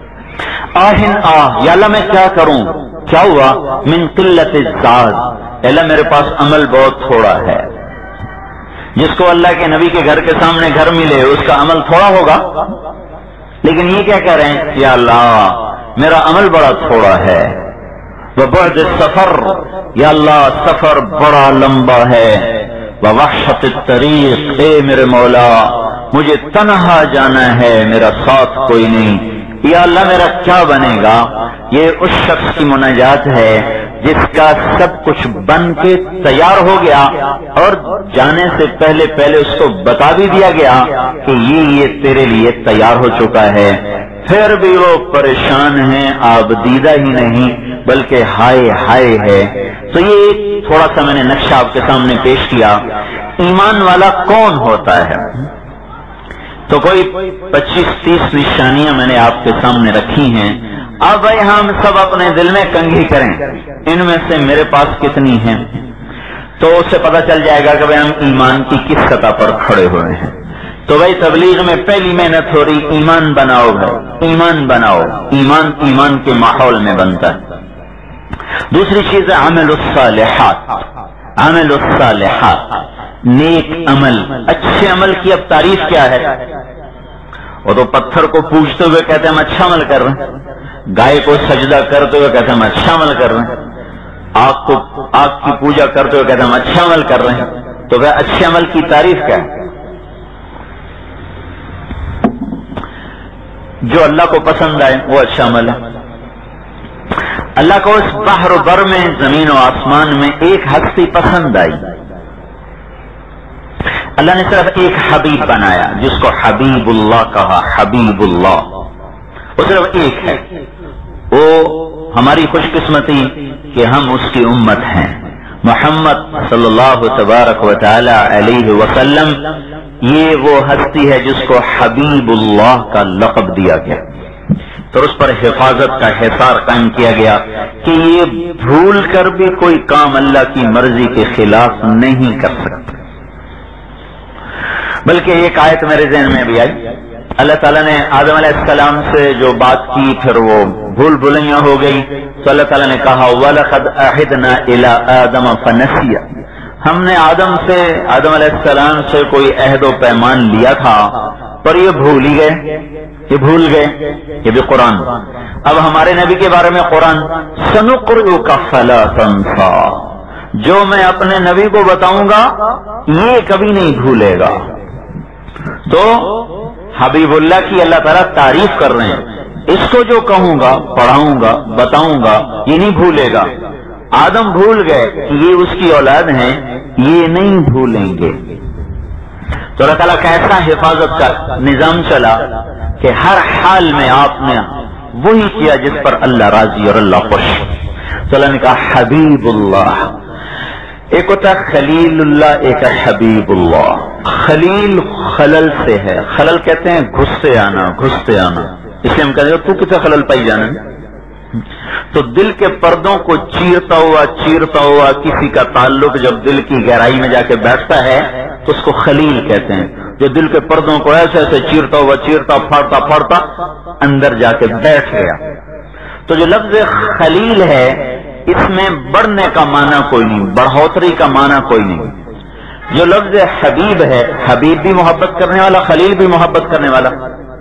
آہن آہ، یا اللہ میں کیا کروں، کیا ہوا؟ من قلت الزاد، اللہ میرے پاس عمل بہت تھوڑا ہے۔ جس کو اللہ کے نبی کے گھر کے سامنے گھر ملے اس کا عمل تھوڑا ہوگا، لیکن یہ کیا کہہ رہے ہیں، یا اللہ میرا عمل بڑا تھوڑا ہے، وبعد السفر، یا اللہ سفر بڑا لمبا ہے، ووحشت الطریق، اے میرے مولا مجھے تنہا جانا ہے، میرا ساتھ کوئی نہیں، یا اللہ میرا کیا بنے گا؟ یہ اس شخص کی مناجات ہے جس کا سب کچھ بن کے تیار ہو گیا اور جانے سے پہلے پہلے اس کو بتا بھی دیا گیا کہ یہ یہ تیرے لیے تیار ہو چکا ہے، پھر بھی وہ پریشان ہیں، آپ دیدہ ہی نہیں بلکہ ہائے ہائے ہے۔ تو یہ تھوڑا سا میں نے نقشہ آپ کے سامنے پیش کیا۔ ایمان والا کون ہوتا ہے؟ تو کوئی پچیس تیس نشانیاں میں نے آپ کے سامنے رکھی ہیں۔ اب بھائی ہم سب اپنے دل میں کنگھی کریں ان میں سے میرے پاس کتنی ہیں، تو اس سے پتہ چل جائے گا کہ بھائی ہم ایمان کی کس سطح پر کھڑے ہوئے ہیں۔ تو بھائی تبلیغ میں پہلی محنت ہو رہی ایمان بناؤ، بھائی ایمان بناؤ، ایمان ایمان کے ماحول میں بنتا ہے۔ دوسری چیز ہے عمل الصالحات، عمل الصالحات، نیک عمل، اچھے عمل کی اب تعریف کیا ہے؟ وہ تو پتھر کو پوجتے ہوئے کہتے ہیں ہم اچھا عمل کر رہے ہیں، گائے کو سجدہ کرتے ہوئے کہتے ہیں ہم اچھا عمل کر رہے ہیں، آگ کو آگ کی پوجا کرتے ہوئے کہتے ہیں ہم اچھا عمل کر رہے ہیں۔ تو وہ اچھے عمل کی تعریف کیا ہے؟ جو اللہ کو پسند آئے وہ اچھا عمل ہے۔ اللہ کو اس بحر و بر میں، زمین و آسمان میں ایک ہستی پسند آئی، اللہ نے صرف ایک حبیب بنایا جس کو حبیب اللہ کہا، حبیب اللہ، وہ صرف ایک ہے۔ وہ ہماری خوش قسمتی کہ ہم اس کی امت ہیں۔ محمد صلی اللہ تبارک و تعالی علیہ وسلم یہ وہ ہستی ہے جس کو حبیب اللہ کا لقب دیا گیا، تو اس پر حفاظت کا حصار قائم کیا گیا کہ یہ بھول کر بھی کوئی کام اللہ کی مرضی کے خلاف نہیں کر سکتا۔ بلکہ ایک آیت میرے ذہن میں بھی آئی، اللہ تعالیٰ نے آدم علیہ السلام سے جو بات کی پھر وہ بھول بھلیاں ہو گئی، تو اللہ تعالیٰ نے کہا وَلَقَدْ أَعِدْنَا إِلَىٰ آدَمَ فَنَسِيَ، ہم نے آدم سے آدم علیہ السلام سے کوئی عہد و پیمان لیا تھا پر یہ بھول ہی گئے، یہ بھول گئے۔ یہ بھی قرآن۔ اب ہمارے نبی کے بارے میں قرآن سَنُقْرِئُكَ فَلَا تَنسَىٰ، جو میں اپنے نبی کو بتاؤں گا یہ کبھی نہیں بھولے گا۔ تو حبیب اللہ کی اللہ تعالیٰ تعریف کر رہے ہیں، اس کو جو کہوں گا، پڑھاؤں گا، بتاؤں گا، یہ نہیں بھولے گا۔ آدم بھول گئے کہ یہ اس کی اولاد ہیں، یہ نہیں بھولیں گے۔ تو اللہ تعالیٰ کا ایسا حفاظت کا نظام چلا کہ ہر حال میں آپ نے وہی کیا جس پر اللہ راضی اور اللہ خوش۔ تو اللہ نے کہا حبیب اللہ، ایک ہوتا خلیل اللہ، ایک ہے حبیب اللہ۔ خلیل خلل سے ہے، خلل کہتے ہیں گھستے آنا، گھستے آنا، اس لیے ہم کہتے ہیں تو کتنا خلل پائی جانا، تو دل کے پردوں کو چیرتا ہوا چیرتا ہوا کسی کا تعلق جب دل کی گہرائی میں جا کے بیٹھتا ہے تو اس کو خلیل کہتے ہیں، جو دل کے پردوں کو ایسے ایسے چیرتا ہوا چیرتا پھاڑتا پھاڑتا اندر جا کے بیٹھ گیا۔ تو جو لفظ خلیل ہے اس میں بڑھنے کا معنی کوئی نہیں، بڑھوتری کا معنی کوئی نہیں۔ جو لفظ حبیب ہے، حبیب بھی محبت کرنے والا، خلیل بھی محبت کرنے والا۔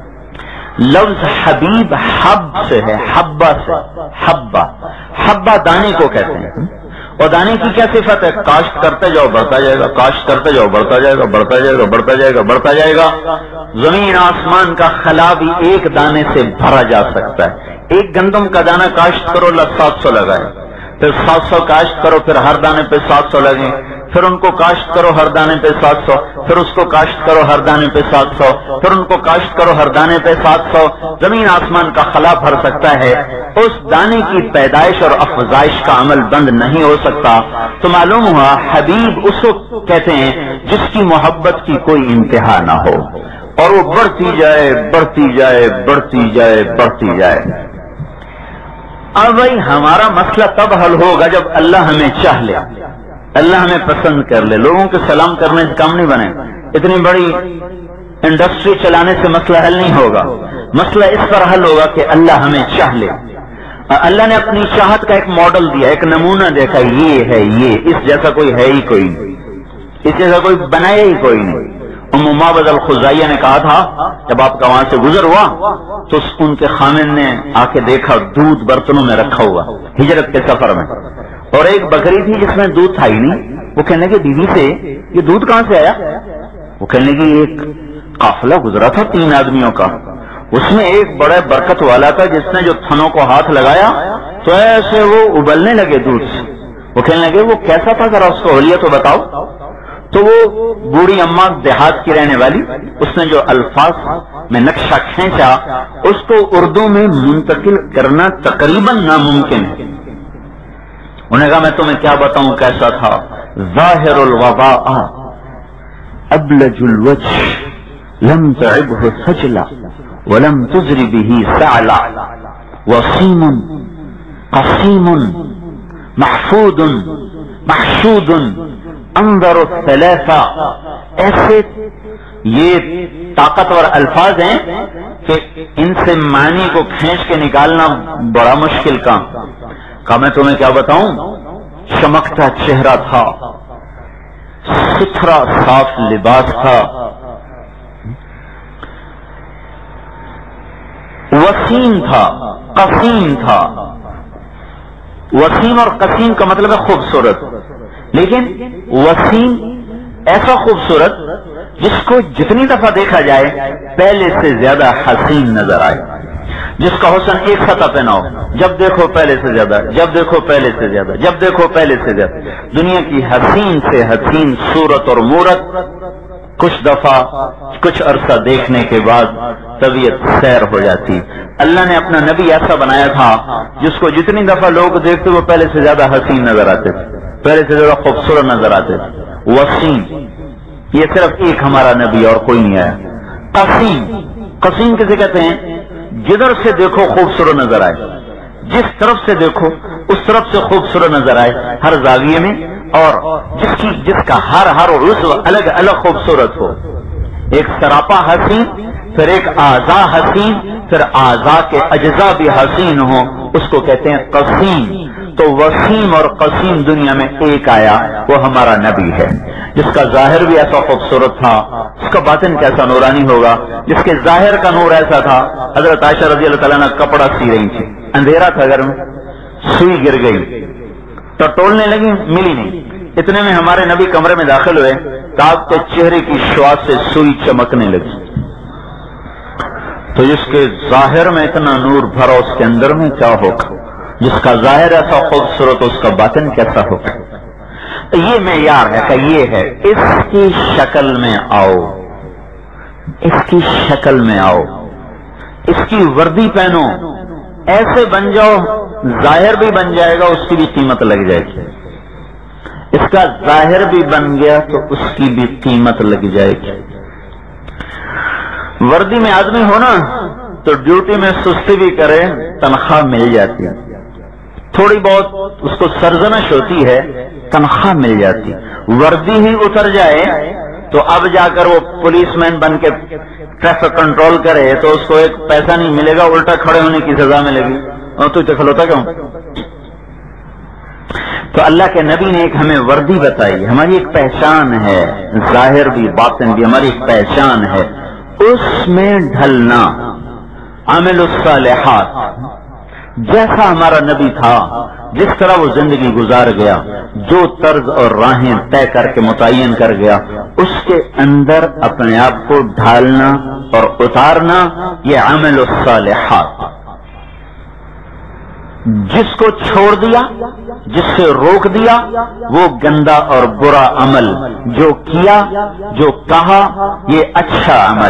لفظ حبیب حب سے ہے، حبہ سے، حبہ، حبہ دانے کو کہتے ہیں، اور دانے کی کیا صفت ہے؟ کاشت کرتے جاؤ بڑھتا جائے گا، کاشت کرتے جاؤ بڑھتا جائے گا، بڑھتا جائے گا، بڑھتا جائے گا، بڑھتا جائے گا۔ زمین آسمان کا خلا بھی ایک دانے سے بھرا جا سکتا ہے۔ ایک گندم کا دانہ کاشت کرو، اللہ سات سو لگائے، پھر سات سو کاشت کرو، پھر ہر دانے پہ سات سو لگیں، پھر ان کو کاشت کرو ہر دانے پہ سات سو، پھر اس کو کاشت کرو ہر دانے پہ سات سو، پھر ان کو کاشت کرو ہر دانے پہ سات سو۔ زمین آسمان کا خلا بھر سکتا ہے، اس دانے کی پیدائش اور افزائش کا عمل بند نہیں ہو سکتا۔ تو معلوم ہوا حبیب اس کو کہتے ہیں جس کی محبت کی کوئی انتہا نہ ہو اور وہ بڑھتی جائے بڑھتی جائے بڑھتی جائے بڑھتی جائے۔ اب بھائی ہمارا مسئلہ تب حل ہوگا جب اللہ ہمیں چاہ لے، اللہ ہمیں پسند کر لے۔ لوگوں کے سلام کرنے سے کام نہیں بنے، اتنی بڑی انڈسٹری چلانے سے مسئلہ حل نہیں ہوگا۔ مسئلہ اس پر حل ہوگا کہ اللہ ہمیں چاہ لے۔ اللہ نے اپنی چاہت کا ایک ماڈل دیا، ایک نمونہ دیکھا، یہ ہے، یہ اس جیسا کوئی ہے ہی کوئی نہیں، اس جیسا کوئی بنایا ہی کوئی نہیں، ام معبد الخزاعیہ نے کہا تھا جب آپ کا وہاں سے گزر ہوا تو ان کے خامن نے آ کے دیکھا دودھ برتنوں میں رکھا ہوا ہجرت کے سفر میں، اور ایک بکری تھی جس میں دودھ تھا ہی نہیں۔ وہ کہنے لگے بیوی سے یہ دودھ کہاں سے آیا؟ وہ کہنے لگی ایک قافلہ گزرا تھا تین آدمیوں کا، اس میں ایک بڑے برکت والا تھا جس نے جو تھنوں کو ہاتھ لگایا تو ایسے وہ ابلنے لگے دودھ سے۔ وہ کہنے لگے وہ کیسا تھا ذرا اس کو حلیہ تو بتاؤ۔ تو وہ بوڑھی اماں دیہات کی رہنے والی، اس نے جو الفاظ میں نقشہ کھینچا اس کو اردو میں منتقل کرنا تقریباً ناممکن ہے۔ انہوں نے کہا میں تمہیں کیا بتاؤں کیسا تھا؟ ظاہر الوباء ابلج الوجه لم تعبه خجلا ولم تزر به سعلا وسیم قسیم محفوظ محشود انظر الثلاثہ۔ ایسے یہ طاقتور الفاظ ہیں کہ ان سے معنی کو کھینچ کے نکالنا بڑا مشکل کام۔ کہا میں تمہیں کیا بتاؤں، چمکتا چہرہ تھا، ستھرا صاف لباس تھا، وسیم تھا، قسیم تھا۔ وسیم اور قسیم کا مطلب ہے خوبصورت، لیکن وسیم ایسا خوبصورت جس کو جتنی دفعہ دیکھا جائے پہلے سے زیادہ حسین نظر آئے، جس کا حسن ایک سطح پہ نہ ہو، جب دیکھو پہلے سے زیادہ، جب دیکھو پہلے سے زیادہ، جب دیکھو پہلے سے زیادہ۔ دنیا کی حسین سے حسین صورت اور مورت کچھ دفعہ کچھ عرصہ دیکھنے کے بعد طبیعت سیر ہو جاتی۔ اللہ نے اپنا نبی ایسا بنایا تھا جس کو جتنی دفعہ لوگ دیکھتے وہ پہلے سے زیادہ حسین نظر آتے تھے، پہلے سے زیادہ خوبصورت نظر آتے تھے۔ وسیم، یہ صرف ایک ہمارا نبی اور کوئی نہیں آیا۔ قسیم، قسیم کسے کہتے ہیں؟ جدھر سے دیکھو خوبصورت نظر آئے، جس طرف سے دیکھو اس طرف سے خوبصورت نظر آئے، ہر زاویے میں، اور جس کی جس کا ہر ہر عضو الگ الگ خوبصورت ہو۔ ایک سراپا حسین، پھر ایک اعضاء حسین، پھر اعضاء کے اجزاء بھی حسین ہوں، اس کو کہتے ہیں قسیم۔ تو وسیم اور قسیم دنیا میں ایک آیا، وہ ہمارا نبی ہے، جس کا ظاہر بھی ایسا خوبصورت تھا، اس کا باطن کیسا نورانی ہوگا۔ جس کے ظاہر کا نور ایسا تھا، حضرت عائشہ رضی اللہ تعالیٰ نے کپڑا سی رہی تھی، اندھیرا تھا گھر میں، سوئی گر گئی تو ٹولنے لگی، ملی نہیں۔ اتنے میں ہمارے نبی کمرے میں داخل ہوئے تو آپ کے چہرے کی شعاع سے سوئی چمکنے لگی۔ تو جس کے ظاہر میں اتنا نور بھرا اس کے اندر میں کیا ہوگا؟ جس کا ظاہر ایسا خوبصورت اس کا باطن کیسا ہوگا؟ یہ معیار ہے کہ یہ ہے، اس کی شکل میں آؤ، اس کی شکل میں آؤ، اس کی وردی پہنو، ایسے بن جاؤ، ظاہر بھی بن جائے گا، اس کی بھی قیمت لگ جائے گی۔ اس کا ظاہر بھی بن گیا تو اس کی بھی قیمت لگ جائے گی۔ وردی میں آدمی ہونا تو ڈیوٹی میں سستی بھی کرے تنخواہ مل جاتی ہے، تھوڑی بہت اس کو سرزنش ہوتی ہے تنخواہ مل جاتی۔ وردی ہی اتر جائے تو اب جا کر وہ پولیس مین بن کے ٹریفک کنٹرول کرے تو اس کو ایک پیسہ نہیں ملے گا، الٹا کھڑے ہونے کی سزا ملے گی۔ اور تو کھلوتا کیوں؟ تو اللہ کے نبی نے ایک ہمیں وردی بتائی، ہماری ایک پہچان ہے، ظاہر بھی باطن بھی ہماری ایک پہچان ہے، اس میں ڈھلنا، عامل الصالحات، جیسا ہمارا نبی تھا، جس طرح وہ زندگی گزار گیا، جو طرز اور راہیں طے کر کے متعین کر گیا، اس کے اندر اپنے آپ کو ڈھالنا اور اتارنا، یہ عمل الصالحات۔ جس کو چھوڑ دیا، جس سے روک دیا، وہ گندا اور برا عمل، جو کیا، جو کہا، یہ اچھا عمل۔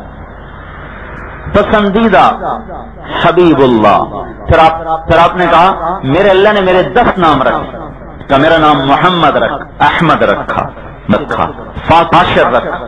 پسندیدہ حبیب اللہ، پھر آپ پھر آپ نے کہا میرے اللہ نے میرے دس نام رکھے، کہ میرا نام محمد رکھ، احمد رکھا رکھا فاطر رکھا،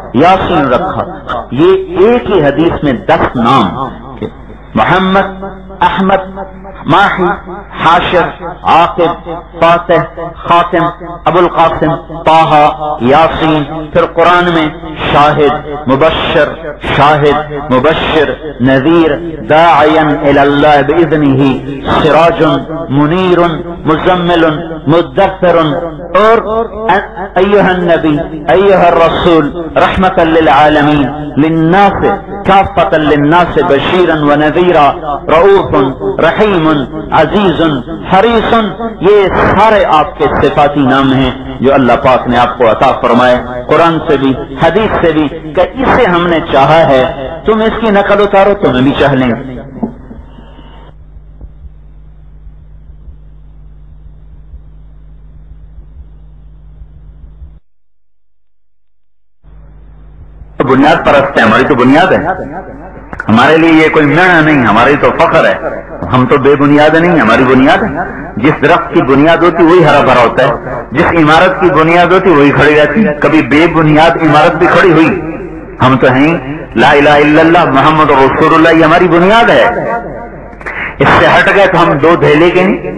یاسین رکھا۔ یہ ایک ہی حدیث میں دس نام، محمد، احمد، ماہی، حاشر، عاقب، فاتح، خاتم، ابو القاسم، طہ، یاسین. پھر قرآن میں شاہد، مبشر، شاہد، مبشر، نذیر، داعیا الی اللہ باذنہ، سراج منیر، مزمل، مدثر، اور ایھا النبی ایھا الرسول رحمتا للعالمین للناس کافۃ للناس بشیرا ونذیرا رؤوف رحیم عزیز حریص. یہ سارے آپ کے صفاتی نام ہیں جو اللہ پاک نے آپ کو عطا فرمائے قرآن سے بھی حدیث سے بھی کہ اسے ہم نے چاہا ہے. تم اس کی نقل اتارو تمہیں بھی چاہ لیں. بنیاد پرست ہے، ہماری تو بنیاد ہے. ہمارے لیے یہ کوئی معنی نہیں، ہماری تو فخر ہے. ہم تو بے بنیاد نہیں، ہماری بنیاد ہے. جس درخت کی بنیاد ہوتی وہی ہرا بھرا ہوتا ہے، جس عمارت کی بنیاد ہوتی وہی کھڑی رہتی. کبھی بے بنیاد عمارت بھی کھڑی ہوئی؟ ہم تو ہیں لا الہ الا اللہ محمد رسول اللہ، یہ ہماری بنیاد ہے. اس سے ہٹ گئے تو ہم دو دھیلے کے ہیں.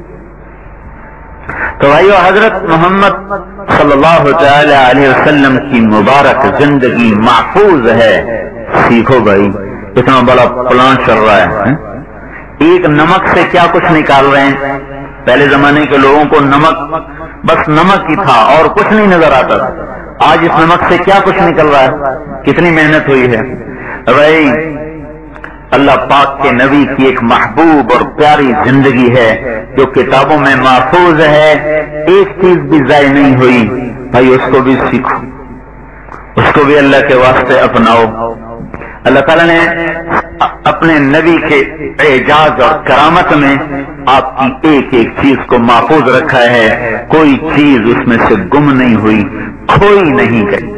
تو بھائیو، حضرت محمد صلی اللہ تعالی علیہ وسلم کی مبارک زندگی محفوظ ہے. سیکھو بھائی، اتنا بڑا پلان چل رہا ہے. ایک نمک سے کیا کچھ نکال رہے ہیں. پہلے زمانے کے لوگوں کو نمک بس نمک ہی تھا اور کچھ نہیں نظر آتا. آج اس نمک سے کیا کچھ نکل رہا ہے. کتنی محنت ہوئی ہے بھائی. اللہ پاک کے نبی کی ایک محبوب اور پیاری زندگی ہے جو کتابوں میں محفوظ ہے. ایک چیز بھی ضائع نہیں ہوئی. بھائی اس کو بھی سیکھو، اس کو بھی اللہ کے واسطے اپناؤ. اللہ تعالیٰ نے اپنے نبی کے اعجاز اور کرامت میں آپ کی ایک ایک چیز کو محفوظ رکھا ہے. کوئی چیز اس میں سے گم نہیں ہوئی، کھوئی نہیں گئی.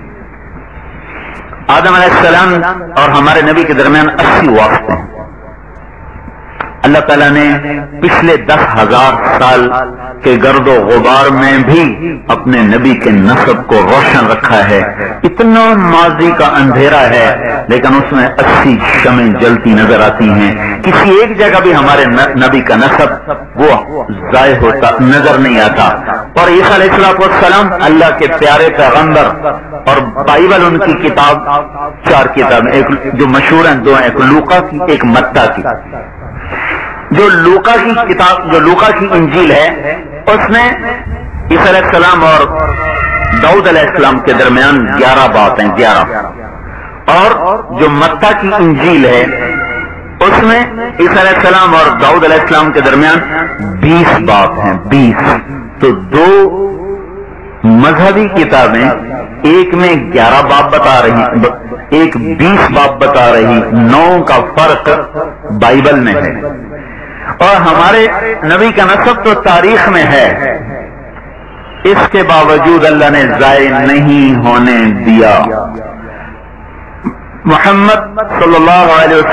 آدم علیہ السلام اور ہمارے نبی کے درمیان اسی واسطے ہیں. اللہ تعالیٰ نے پچھلے دس ہزار سال کے گرد و غبار میں بھی اپنے نبی کے نسب کو روشن رکھا ہے. اتنا ماضی کا اندھیرا ہے لیکن اس میں اسی شمیں جلتی نظر آتی ہیں. کسی ایک جگہ بھی ہمارے نبی کا نسب وہ ضائع ہوتا نظر نہیں آتا. اور عیسیٰ علیہ السلام اللہ کے پیارے پیغمبر اور بائبل ان کی کتاب، چار کتاب ایک جو مشہور ہیں، دو ایک لوقا کی ایک متی کی. جو لوقا کی کتاب جو لوقا کی انجیل ہے اس میں عیسیٰ علیہ السلام اور داؤد علیہ السلام کے درمیان گیارہ بات ہیں، گیارہ. اور جو متی کی انجیل ہے اس میں عیسیٰ علیہ السلام اور داؤد علیہ السلام کے درمیان بیس بات ہیں، بیس. تو دو مذہبی کتابیں، ایک میں گیارہ باب بتا رہی، ایک بیس باب بتا رہی. نو کا فرق بائبل میں ہے. اور ہمارے نبی کا نسب تو تاریخ میں ہے، اس کے باوجود اللہ نے ضائع نہیں ہونے دیا. محمد صلی اللہ علیہ وسلم